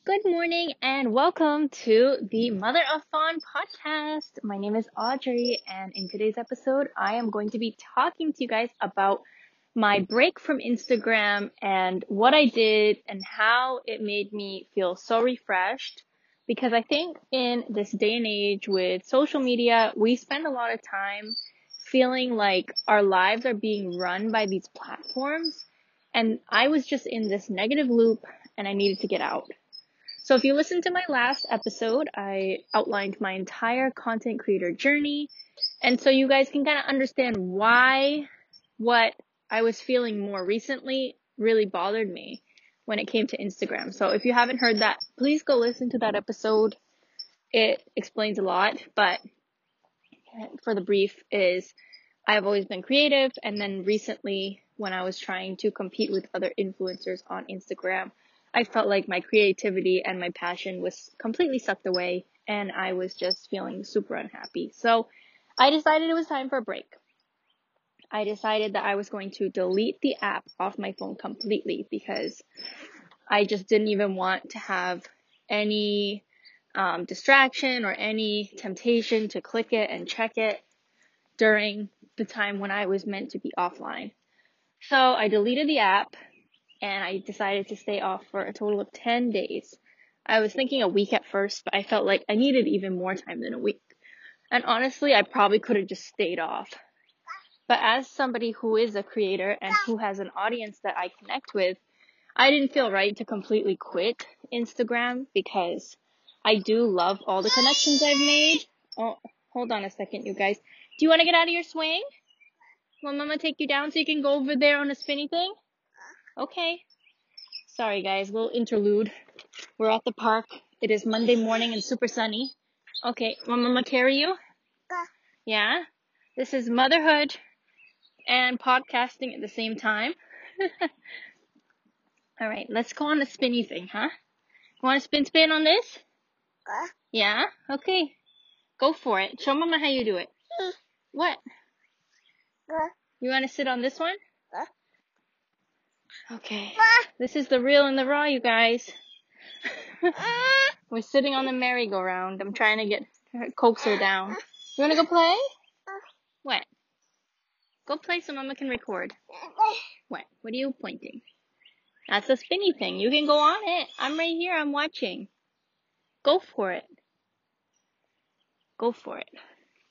Good morning and welcome to the Mother of Fawn podcast. My name is Audrey, and in today's episode, I am going to be talking to you guys about my break from Instagram and what I did and how it made me feel so refreshed. Because I think in this day and age with social media, we spend a lot of time feeling like our lives are being run by these platforms. And I was just in this negative loop and I needed to get out. So if you listened to my last episode, I outlined my entire content creator journey. And so you guys can kind of understand why what I was feeling more recently really bothered me when it came to Instagram. So if you haven't heard that, please go listen to that episode. It explains a lot, but for the brief is I've always been creative. And then recently when I was trying to compete with other influencers on Instagram, I felt like my creativity and my passion was completely sucked away and I was just feeling super unhappy. So I decided it was time for a break. I decided that I was going to delete the app off my phone completely because I just didn't even want to have any distraction or any temptation to click it and check it during the time when I was meant to be offline. So I deleted the app and I decided to stay off for a total of 10 days. I was thinking a week at first, but I felt like I needed even more time than a week. And honestly, I probably could have just stayed off. But as somebody who is a creator and who has an audience that I connect with, I didn't feel right to completely quit Instagram because I do love all the connections I've made. Oh, hold on a second, you guys. Do you want to get out of your swing? Want Mama take you down so you can go over there on a spinny thing? Okay. Sorry guys, little interlude. We're at the park. It is Monday morning and super sunny. Okay, want Mama carry you? Yeah? This is motherhood and podcasting at the same time. Alright, let's go on the spinny thing, huh? You want to spin on this? Yeah? Okay. Go for it. Show Mama how you do it. What? You want to sit on this one? Okay. This is the real and the raw, you guys. We're sitting on the merry-go-round. I'm trying to get coax her down. You want to go play? What? Go play so Mama can record. What? What are you pointing? That's a spinny thing. You can go on it. I'm right here. I'm watching. Go for it. Go for it.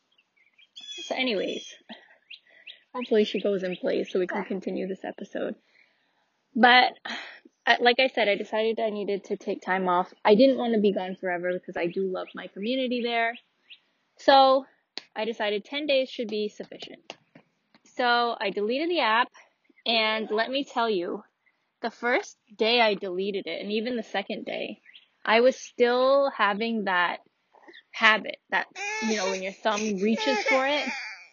So anyways, hopefully she goes and plays so we can continue this episode. But like I said, I decided I needed to take time off. I didn't want to be gone forever because I do love my community there. So I decided 10 days should be sufficient. So I deleted the app, and let me tell you, the first day I deleted it, and even the second day, I was still having that habit that, when your thumb reaches for it,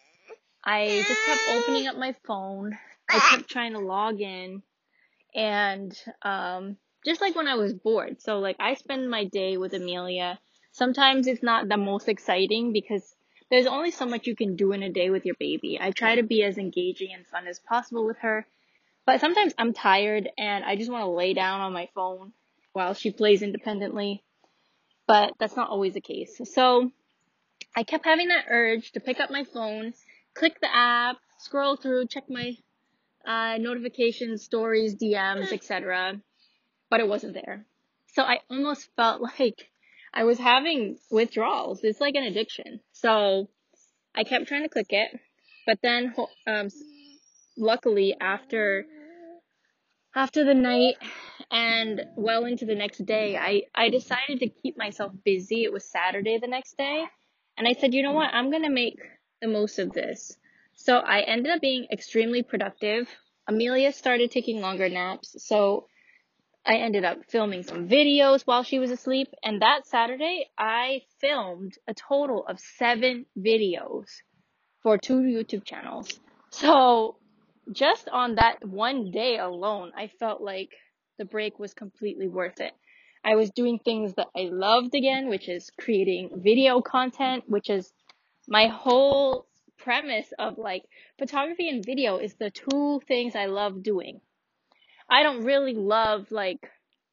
I just kept opening up my phone. I kept trying to log in, and just like when I was bored. So like I spend my day with Amelia. Sometimes it's not the most exciting because there's only so much you can do in a day with your baby. I try to be as engaging and fun as possible with her. But sometimes I'm tired and I just want to lay down on my phone while she plays independently. But that's not always the case. So I kept having that urge to pick up my phone, click the app, scroll through, check my notifications, stories, DMs, etc. But it wasn't there. So I almost felt like I was having withdrawals. It's like an addiction. So I kept trying to click it. But then luckily after the night and well into the next day, I decided to keep myself busy. It was Saturday the next day. And I said, you know what? I'm going to make the most of this. So I ended up being extremely productive. Amelia started taking longer naps. So I ended up filming some videos while she was asleep. And that Saturday, I filmed a total of 7 videos for 2 YouTube channels. So just on that one day alone, I felt like the break was completely worth it. I was doing things that I loved again, which is creating video content, which is my whole premise of like photography and video is the 2 things I love doing. I don't really love like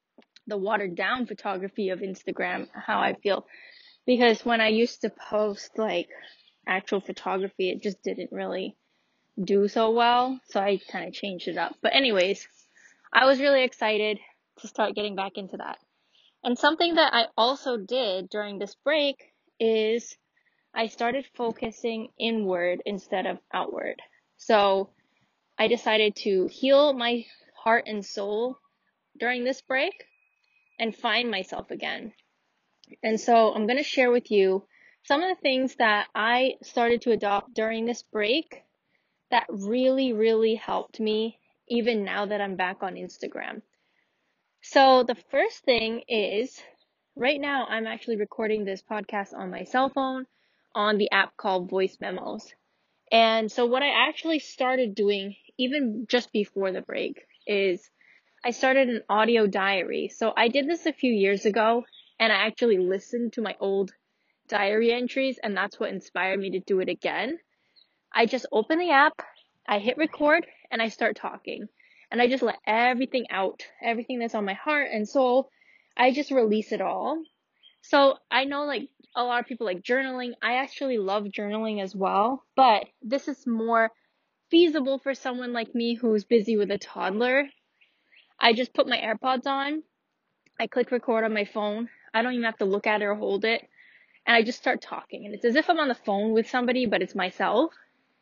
the watered down photography of Instagram, how I feel. Because when I used to post like actual photography, it just didn't really do so well. So I kind of changed it up. But anyways, I was really excited to start getting back into that. And something that I also did during this break is I started focusing inward instead of outward. So I decided to heal my heart and soul during this break and find myself again. And so I'm going to share with you some of the things that I started to adopt during this break that really, really helped me even now that I'm back on Instagram. So the first thing is right now I'm actually recording this podcast on my cell phone on the app called Voice Memos. And so what I actually started doing even just before the break is I started an audio diary. So I did this a few years ago and I actually listened to my old diary entries and that's what inspired me to do it again. I just open the app, I hit record and I start talking and I just let everything out, everything that's on my heart and soul. I just release it all. So I know like a lot of people like journaling. I actually love journaling as well, but this is more feasible for someone like me who's busy with a toddler. I just put my AirPods on. I click record on my phone. I don't even have to look at it or hold it. And I just start talking. And it's as if I'm on the phone with somebody, but it's myself.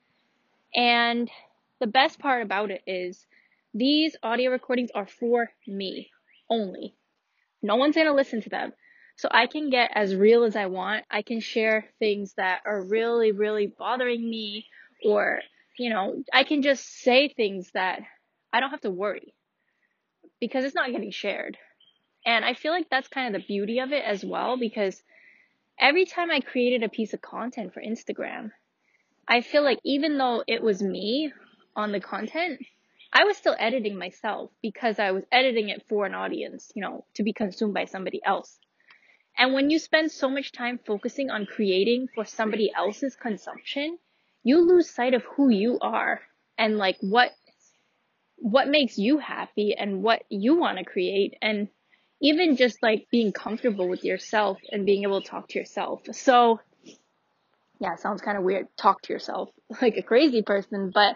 And the best part about it is these audio recordings are for me only. No one's going to listen to them. So I can get as real as I want. I can share things that are really, really bothering me or, I can just say things that I don't have to worry because it's not getting shared. And I feel like that's kind of the beauty of it as well because every time I created a piece of content for Instagram, I feel like even though it was me on the content, I was still editing myself because I was editing it for an audience, to be consumed by somebody else. And when you spend so much time focusing on creating for somebody else's consumption, you lose sight of who you are and like what makes you happy and what you want to create and even just like being comfortable with yourself and being able to talk to yourself. So yeah, it sounds kind of weird, talk to yourself like a crazy person, but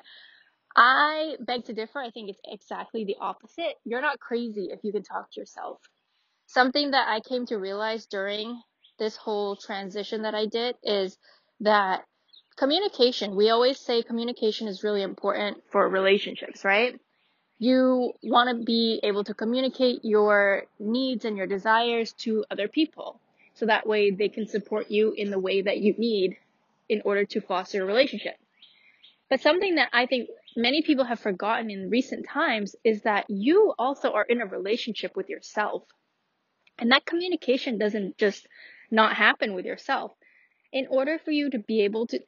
I beg to differ. I think it's exactly the opposite. You're not crazy if you can talk to yourself. Something that I came to realize during this whole transition that I did is that communication, we always say communication is really important for relationships, right? You want to be able to communicate your needs and your desires to other people. So that way they can support you in the way that you need in order to foster a relationship. But something that I think many people have forgotten in recent times is that you also are in a relationship with yourself. And that communication doesn't just not happen with yourself. In order for you to be able to,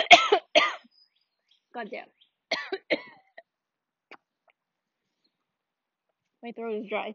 goddamn, my throat is dry.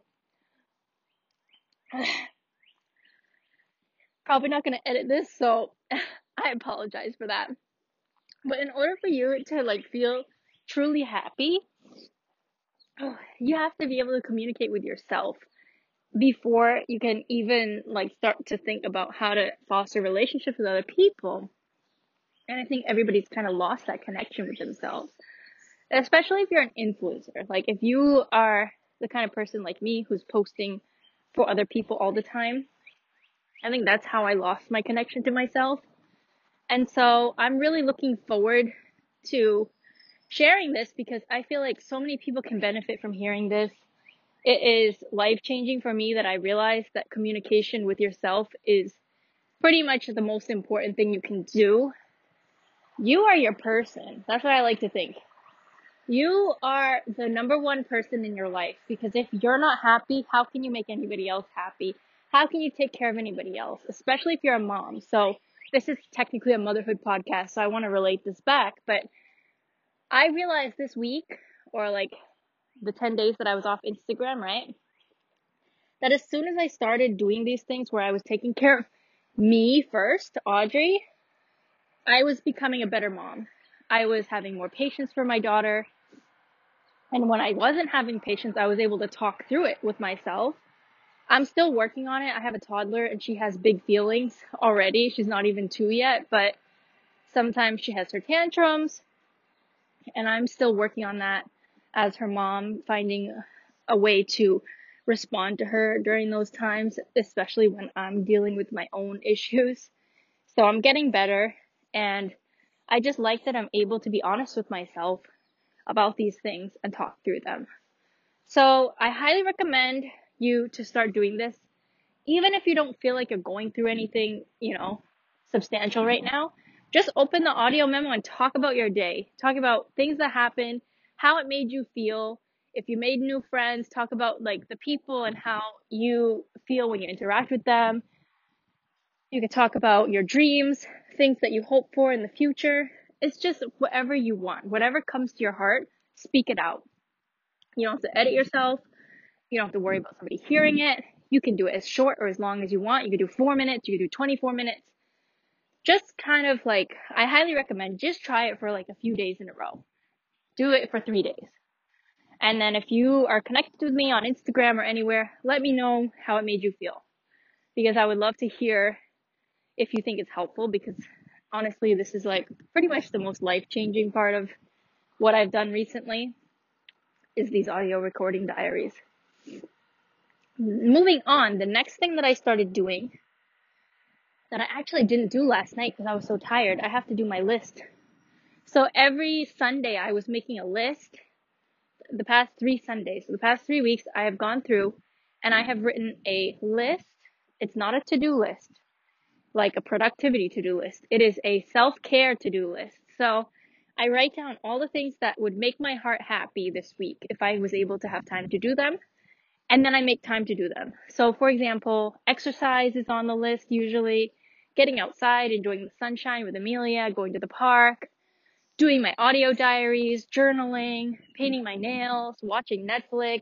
Probably not going to edit this, so I apologize for that. But in order for you to like feel truly happy, you have to be able to communicate with yourself before you can even like start to think about how to foster relationships with other people. And I think everybody's kind of lost that connection with themselves, especially if you're an influencer. Like if you are the kind of person like me who's posting for other people all the time, I think that's how I lost my connection to myself. And so I'm really looking forward to sharing this because I feel like so many people can benefit from hearing this. It is life-changing for me that I realized that communication with yourself is pretty much the most important thing you can do. You are your person. That's what I like to think. You are the number one person in your life because if you're not happy, how can you make anybody else happy? How can you take care of anybody else, especially if you're a mom? So this is technically a motherhood podcast, so I want to relate this back, but I realized this week or like the 10 days that I was off Instagram, right? That as soon as I started doing these things where I was taking care of me first, Audrey, I was becoming a better mom. I was having more patience for my daughter. And when I wasn't having patience, I was able to talk through it with myself I'm still working on it. I have a toddler and she has big feelings already. She's not even 2 yet, but sometimes she has her tantrums, and I'm still working on that as her mom, finding a way to respond to her during those times, especially when I'm dealing with my own issues. So I'm getting better, and I just like that I'm able to be honest with myself about these things and talk through them. So I highly recommend you to start doing this. Even if you don't feel like you're going through anything, substantial right now, just open the audio memo and talk about your day. Talk about things that happened, how it made you feel. If you made new friends, talk about like the people and how you feel when you interact with them. You can talk about your dreams, things that you hope for in the future. It's just whatever you want, whatever comes to your heart, speak it out. You don't have to edit yourself. You don't have to worry about somebody hearing it. You can do it as short or as long as you want. You can do 4 minutes. You can do 24 minutes. Just kind of like, I highly recommend just try it for like a few days in a row. Do it for 3 days. And then if you are connected with me on Instagram or anywhere, let me know how it made you feel. Because I would love to hear if you think it's helpful, because honestly, this is like pretty much the most life-changing part of what I've done recently is these audio recording diaries. Moving on, the next thing that I started doing that I actually didn't do last night because I was so tired, I have to do my list. So every Sunday I was making a list. The past 3 Sundays, so the past 3 weeks, I have gone through and I have written a list. It's not a to-do list, like a productivity to-do list. It is a self-care to-do list. So I write down all the things that would make my heart happy this week if I was able to have time to do them. And then I make time to do them. So for example, exercise is on the list usually, getting outside, enjoying the sunshine with Amelia, going to the park, doing my audio diaries, journaling, painting my nails, watching Netflix.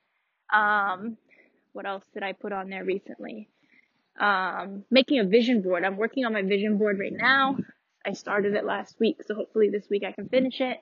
What else did I put on there recently? Making a vision board. I'm working on my vision board right now. I started it last week, so hopefully this week I can finish it.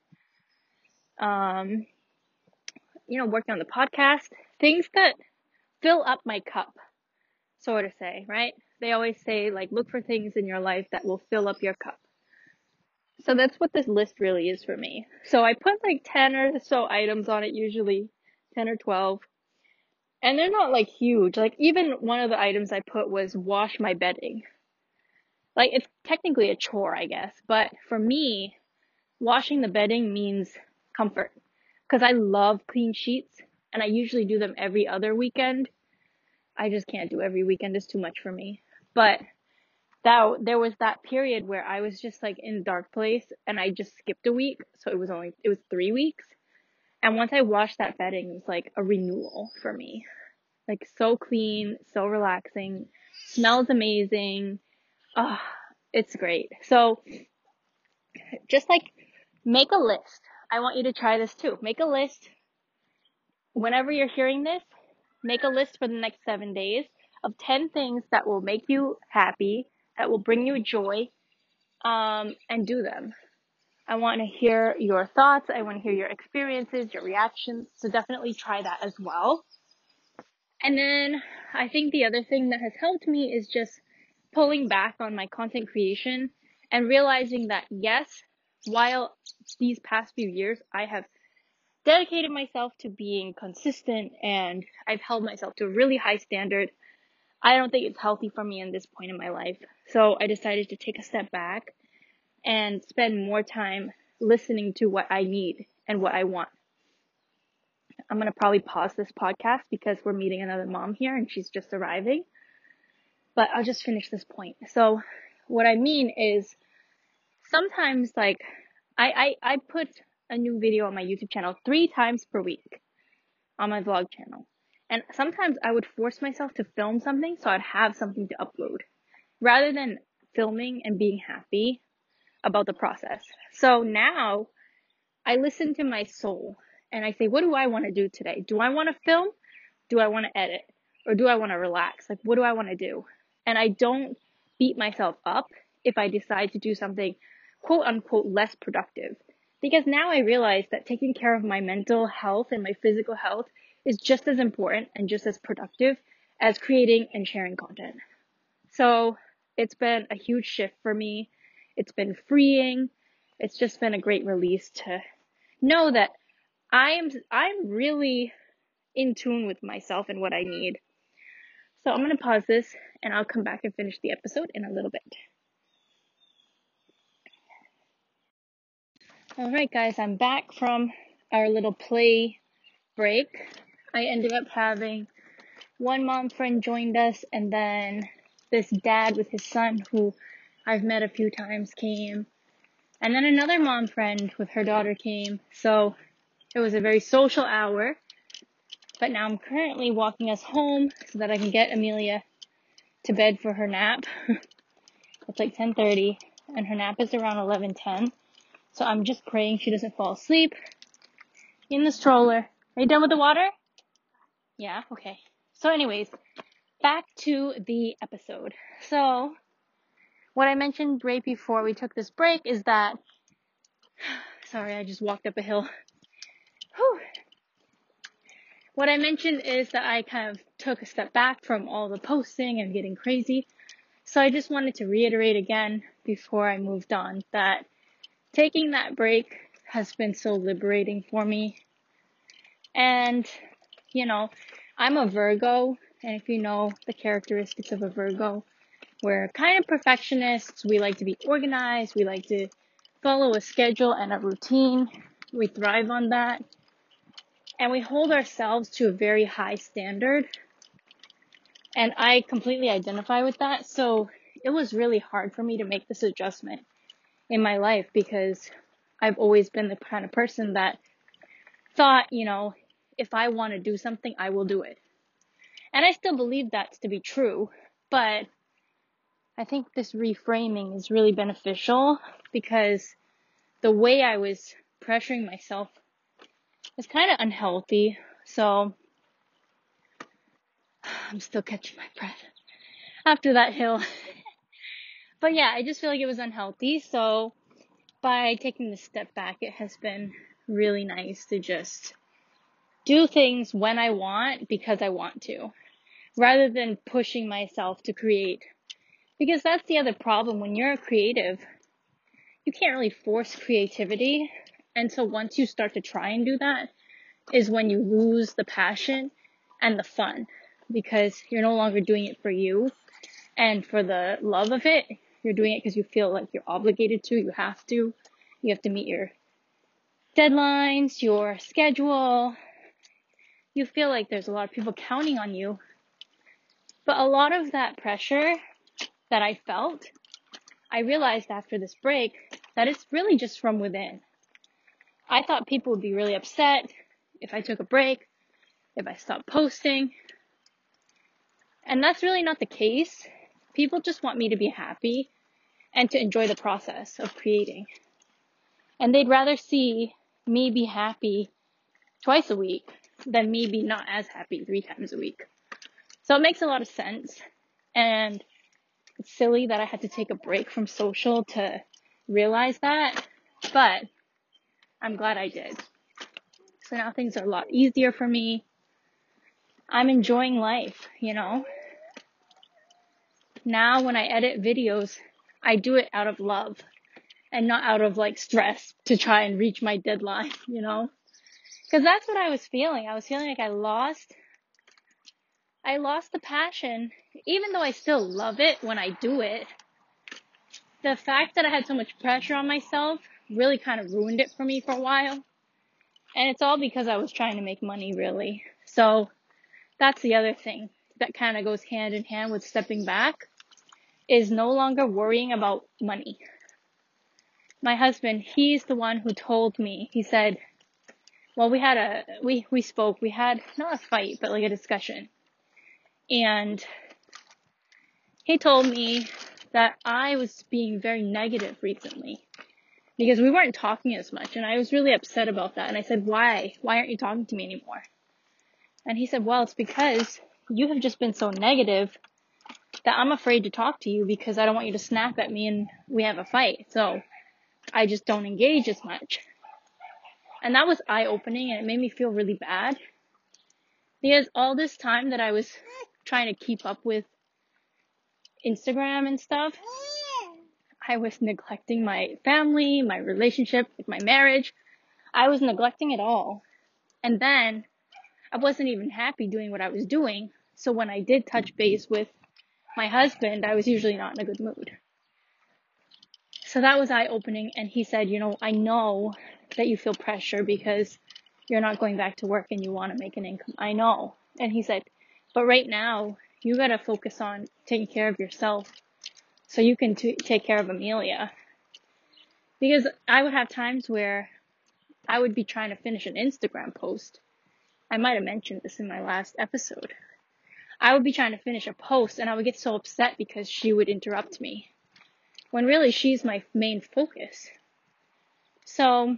Working on the podcast, things that fill up my cup, so to say, right? They always say, like, look for things in your life that will fill up your cup. So that's what this list really is for me. So I put like 10 or so items on it, usually 10 or 12. And they're not like huge. Like even one of the items I put was wash my bedding. Like it's technically a chore, I guess. But for me, washing the bedding means comfort. Because I love clean sheets and I usually do them every other weekend. I just can't do every weekend. It's too much for me. But there was that period where I was just like in a dark place and I just skipped a week. So it was 3 weeks. And once I washed that bedding, it was like a renewal for me. Like so clean, so relaxing, smells amazing. Oh, it's great. So just like make a list. I want you to try this too. Make a list. Whenever you're hearing this, make a list for the next 7 days of 10 things that will make you happy, that will bring you joy, and do them. I want to hear your thoughts. I want to hear your experiences, your reactions. So definitely try that as well. And then I think the other thing that has helped me is just pulling back on my content creation and realizing that yes, while these past few years I have dedicated myself to being consistent and I've held myself to a really high standard, I don't think it's healthy for me in this point in my life. So I decided to take a step back and spend more time listening to what I need and what I want. I'm going to probably pause this podcast because we're meeting another mom here and she's just arriving. But I'll just finish this point. So what I mean is sometimes like I put a new video on my YouTube channel 3 times per week on my vlog channel. And sometimes I would force myself to film something so I'd have something to upload rather than filming and being happy about the process. So now I listen to my soul and I say, what do I want to do today? Do I want to film? Do I want to edit? Or do I want to relax? Like, what do I want to do? And I don't beat myself up if I decide to do something quote unquote less productive. Because now I realize that taking care of my mental health and my physical health is just as important and just as productive as creating and sharing content. So it's been a huge shift for me. It's been freeing. It's just been a great release to know that I'm really in tune with myself and what I need. So I'm going to pause this and I'll come back and finish the episode in a little bit. All right, guys, I'm back from our little play break. I ended up having one mom friend joined us, and then this dad with his son who I've met a few times came, and then another mom friend with her daughter came. So it was a very social hour, but now I'm currently walking us home so that I can get Amelia to bed for her nap. It's like 10:30 and her nap is around 11:10. So I'm just praying she doesn't fall asleep in the stroller. Are you done with the water? Yeah, okay. So anyways, back to the episode. So what I mentioned right before we took this break is that, sorry, I just walked up a hill. Whew. What I mentioned is that I kind of took a step back from all the posting and getting crazy. So I just wanted to reiterate again before I moved on that taking that break has been so liberating for me. And, you know, I'm a Virgo, and if you know the characteristics of a Virgo, we're kind of perfectionists. We like to be organized. We like to follow a schedule and a routine. We thrive on that. And we hold ourselves to a very high standard. And I completely identify with that. So it was really hard for me to make this adjustment in my life because I've always been the kind of person that thought, you know, if I want to do something, I will do it. And I still believe that to be true, but I think this reframing is really beneficial because the way I was pressuring myself was kind of unhealthy. So I'm still catching my breath after that hill. But yeah, I just feel like it was unhealthy. So by taking this step back, it has been really nice to just do things when I want because I want to, rather than pushing myself to create. Because that's the other problem. When you're a creative, you can't really force creativity. And so once you start to try and do that is when you lose the passion and the fun, because you're no longer doing it for you and for the love of it. You're doing it because you feel like you're obligated to, you have to meet your deadlines, your schedule. You feel like there's a lot of people counting on you. But a lot of that pressure that I felt, I realized after this break that it's really just from within. I thought people would be really upset if I took a break, if I stopped posting. And that's really not the case. People just want me to be happy and to enjoy the process of creating. And they'd rather see me be happy twice a week than me be not as happy 3 times a week. So it makes a lot of sense. And it's silly that I had to take a break from social to realize that, but I'm glad I did. So now things are a lot easier for me. I'm enjoying life, you know. Now when I edit videos, I do it out of love and not out of like stress to try and reach my deadline, you know. Because that's what I was feeling. I was feeling like I lost the passion, even though I still love it when I do it. The fact that I had so much pressure on myself really kind of ruined it for me for a while. And it's all because I was trying to make money, really. So that's the other thing that kind of goes hand in hand with stepping back, is no longer worrying about money. My husband, he's the one who told me, he said, well, we spoke, we had not a fight, but like a discussion. And he told me that I was being very negative recently because we weren't talking as much. And I was really upset about that. And I said, why? Why aren't you talking to me anymore? And he said, well, it's because you have just been so negative that I'm afraid to talk to you because I don't want you to snap at me and we have a fight. So I just don't engage as much. And that was eye-opening, and it made me feel really bad because all this time that I was trying to keep up with Instagram and stuff, I was neglecting my family, my relationship, my marriage. I was neglecting it all. And then I wasn't even happy doing what I was doing. So when I did touch base with my husband, I was usually not in a good mood. So that was eye-opening. And he said, I know that you feel pressure because you're not going back to work and you want to make an income. I know. And he said, but right now you got to focus on taking care of yourself so you can take care of Amelia. Because I would have times where I would be trying to finish an Instagram post. I might have mentioned this in my last episode. I would be trying to finish a post and I would get so upset because she would interrupt me, when really she's my main focus. So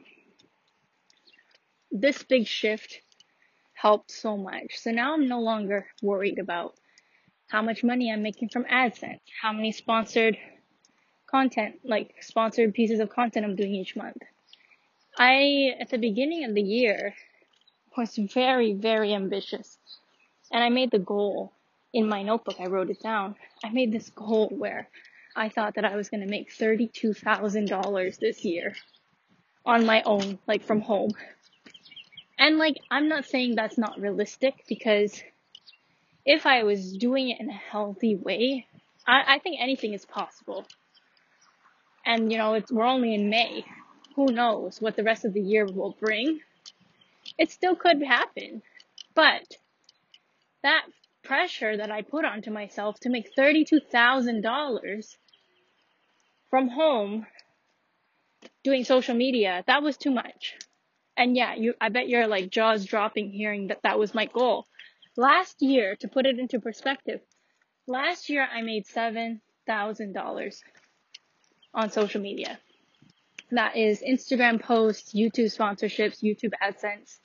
this big shift helped so much. So now I'm no longer worried about how much money I'm making from AdSense, how many sponsored pieces of content I'm doing each month. At the beginning of the year, was very, very ambitious. And I made the goal in my notebook. I wrote it down. I made this goal where I thought that I was going to make $32,000 this year on my own, from home. And I'm not saying that's not realistic, because if I was doing it in a healthy way, I think anything is possible. And we're only in May. Who knows what the rest of the year will bring? It still could happen. But that pressure that I put onto myself to make $32,000 from home doing social media, that was too much. And yeah, I bet you're jaws dropping hearing that was my goal. Last year, to put it into perspective, last year I made $7,000 on social media. That is Instagram posts, YouTube sponsorships, YouTube AdSense,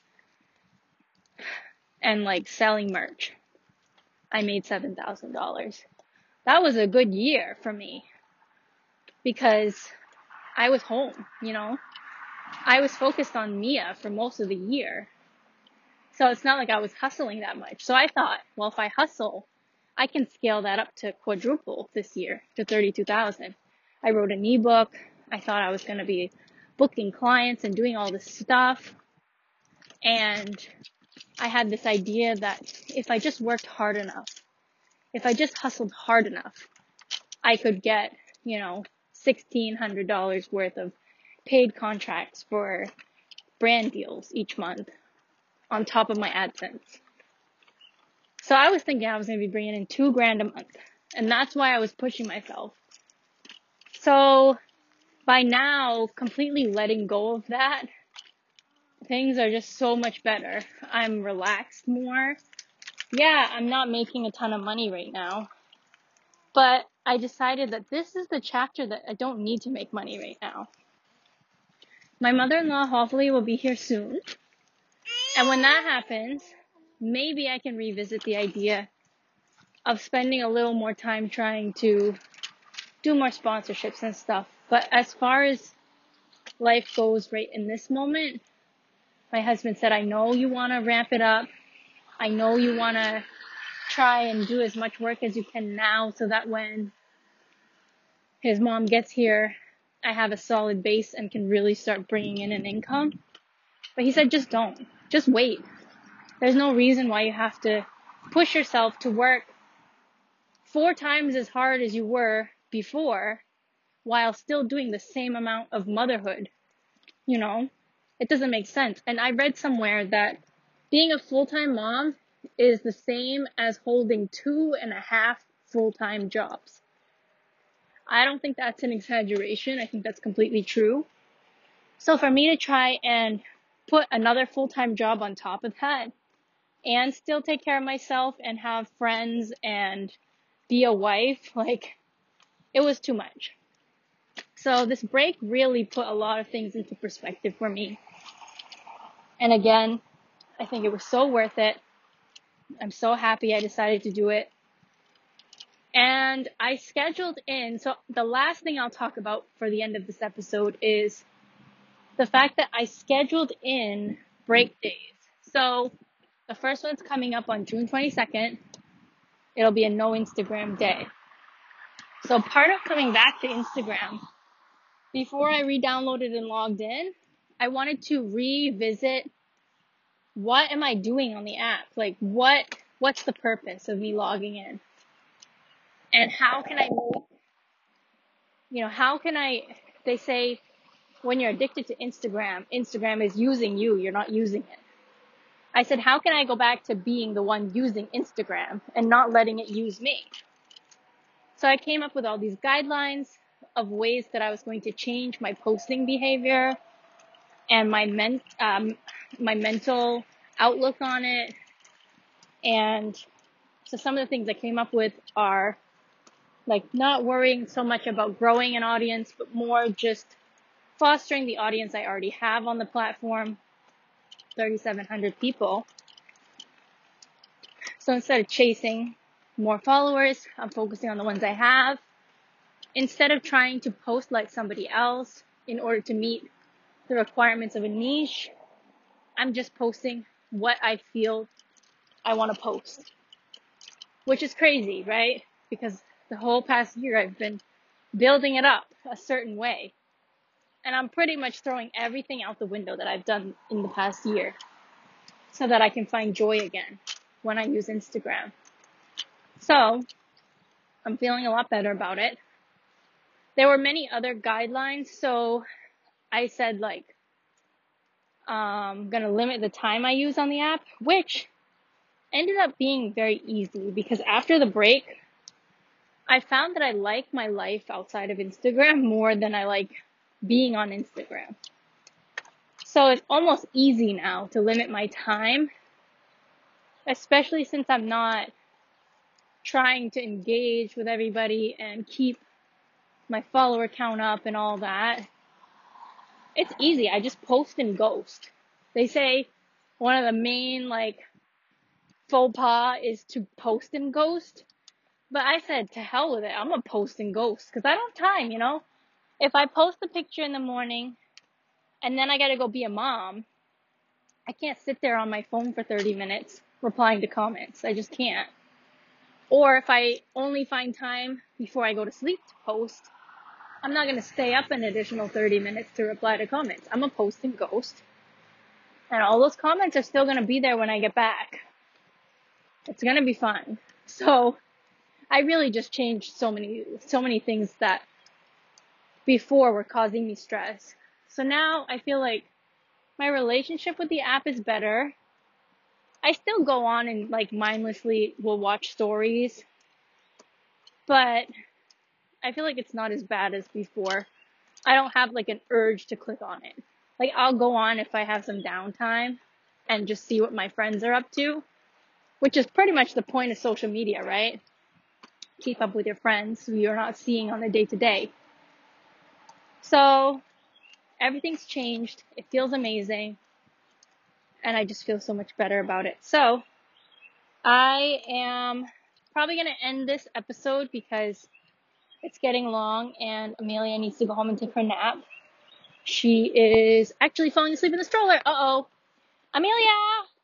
and selling merch. I made $7,000. That was a good year for me because I was home, I was focused on Mia for most of the year. So it's not like I was hustling that much. So I thought, well, if I hustle, I can scale that up to quadruple this year to 32,000. I wrote an ebook. I thought I was going to be booking clients and doing all this stuff. And I had this idea that if I just worked hard enough, if I just hustled hard enough, I could get, $1,600 worth of paid contracts for brand deals each month on top of my AdSense. So I was thinking I was going to be bringing in $2,000 a month. And that's why I was pushing myself. So by now, completely letting go of that, things are just so much better. I'm relaxed more. Yeah, I'm not making a ton of money right now. But I decided that this is the chapter that I don't need to make money right now. My mother-in-law hopefully will be here soon. And when that happens, maybe I can revisit the idea of spending a little more time trying to do more sponsorships and stuff. But as far as life goes right in this moment, my husband said, I know you want to ramp it up. I know you want to try and do as much work as you can now so that when his mom gets here, I have a solid base and can really start bringing in an income. But he said, just don't. Just wait. There's no reason why you have to push yourself to work 4 times as hard as you were before while still doing the same amount of motherhood. It doesn't make sense. And I read somewhere that being a full-time mom is the same as holding 2.5 full-time jobs. I don't think that's an exaggeration. I think that's completely true. So for me to try and put another full-time job on top of that and still take care of myself and have friends and be a wife, it was too much. So this break really put a lot of things into perspective for me. And again, I think it was so worth it. I'm so happy I decided to do it. And I scheduled in, so the last thing I'll talk about for the end of this episode is the fact that I scheduled in break days. So the first one's coming up on June 22nd. it'll be a no Instagram day. So part of coming back to Instagram, before I re-downloaded and logged in, I wanted to revisit what am I doing on the app? Like what's the purpose of me logging in? And how can I make, they say when you're addicted to Instagram, Instagram is using you, you're not using it. I said, how can I go back to being the one using Instagram and not letting it use me? So I came up with all these guidelines of ways that I was going to change my posting behavior and my mental outlook on it. And so some of the things I came up with are like not worrying so much about growing an audience, but more just fostering the audience I already have on the platform, 3,700 people. So instead of chasing more followers, I'm focusing on the ones I have. Instead of trying to post like somebody else in order to meet the requirements of a niche, I'm just posting what I feel I want to post. Which is crazy, right? Because the whole past year I've been building it up a certain way. And I'm pretty much throwing everything out the window that I've done in the past year so that I can find joy again when I use Instagram. So I'm feeling a lot better about it. There were many other guidelines. So I said I'm going to limit the time I use on the app, which ended up being very easy because after the break, I found that I like my life outside of Instagram more than I like being on Instagram. So it's almost easy now to limit my time, especially since I'm not trying to engage with everybody and keep my follower count up and all that. It's easy. I just post and ghost. They say one of the main faux pas is to post and ghost. But I said, to hell with it. I'm going to post and ghost because I don't have time, If I post a picture in the morning and then I got to go be a mom, I can't sit there on my phone for 30 minutes replying to comments. I just can't. Or if I only find time before I go to sleep to post, I'm not going to stay up an additional 30 minutes to reply to comments. I'm going to post and ghost. And all those comments are still going to be there when I get back. It's going to be fun. So I really just changed so many things that before were causing me stress. So now I feel like my relationship with the app is better. I still go on and mindlessly will watch stories, but I feel like it's not as bad as before. I don't have an urge to click on it. I'll go on if I have some downtime and just see what my friends are up to, which is pretty much the point of social media, right? Keep up with your friends who you're not seeing on a day-to-day. So everything's changed. It feels amazing. And I just feel so much better about it. So I am probably going to end this episode because it's getting long and Amelia needs to go home and take her nap. She is actually falling asleep in the stroller. Uh-oh. Amelia!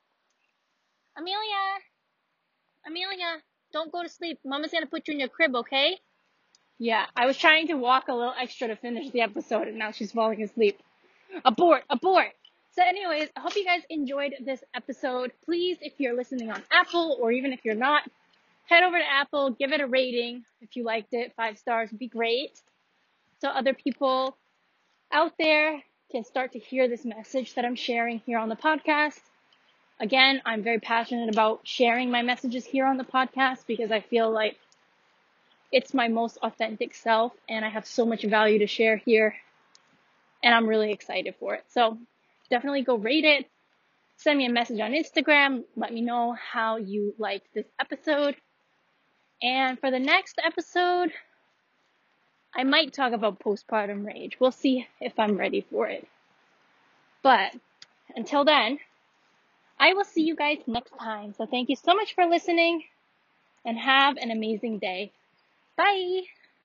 Don't go to sleep. Mama's going to put you in your crib, okay? Yeah, I was trying to walk a little extra to finish the episode and now she's falling asleep. Abort! So anyways, I hope you guys enjoyed this episode. Please, if you're listening on Apple or even if you're not, head over to Apple, give it a rating if you liked it. 5 stars would be great. So other people out there can start to hear this message that I'm sharing here on the podcast. Again, I'm very passionate about sharing my messages here on the podcast because I feel like it's my most authentic self and I have so much value to share here and I'm really excited for it. So definitely go rate it. Send me a message on Instagram. Let me know how you liked this episode. And for the next episode, I might talk about postpartum rage. We'll see if I'm ready for it. But until then, I will see you guys next time. So thank you so much for listening and have an amazing day. Bye.